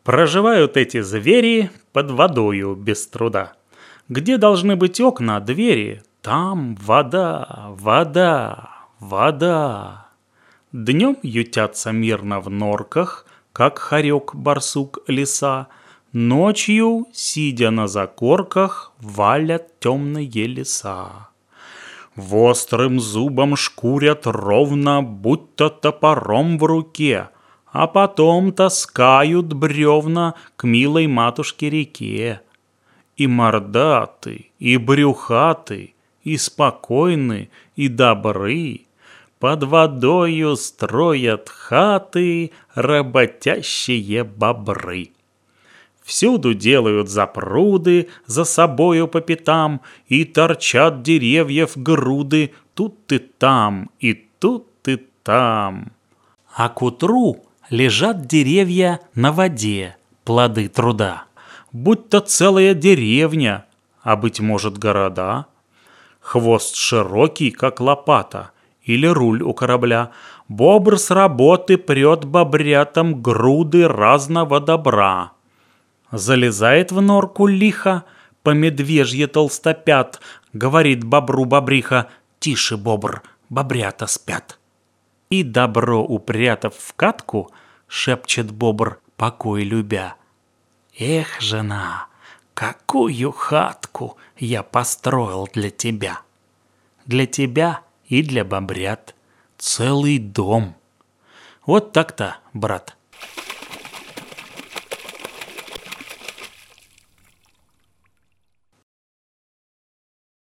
Проживают эти звери под водою без труда. Где должны быть окна, двери, там вода, вода, вода. Днем ютятся мирно в норках, как хорек, барсук, лиса. Ночью, сидя на закорках, валят темные леса. Вострым зубом шкурят ровно, будто топором в руке, а потом таскают бревна к милой матушке-реке. И мордаты, и брюхаты, и спокойны, и добры, под водою строят хаты работящие бобры. Всюду делают запруды за собою по пятам, и торчат деревьев груды тут и там, и тут и там. А к утру лежат деревья на воде, плоды труда, будто целая деревня, а, быть может, города. Хвост широкий, как лопата, или руль у корабля. Бобр с работы прет бобрятам груды разного добра. Залезает в норку лихо, по медвежье толстопят, говорит бобру бобриха: «Тише, бобр, бобрята спят». И добро упрятав в катку, шепчет бобр, покой любя: «Эх, жена, какую хатку я построил для тебя! Для тебя и для бобрят целый дом». Вот так-то, брат.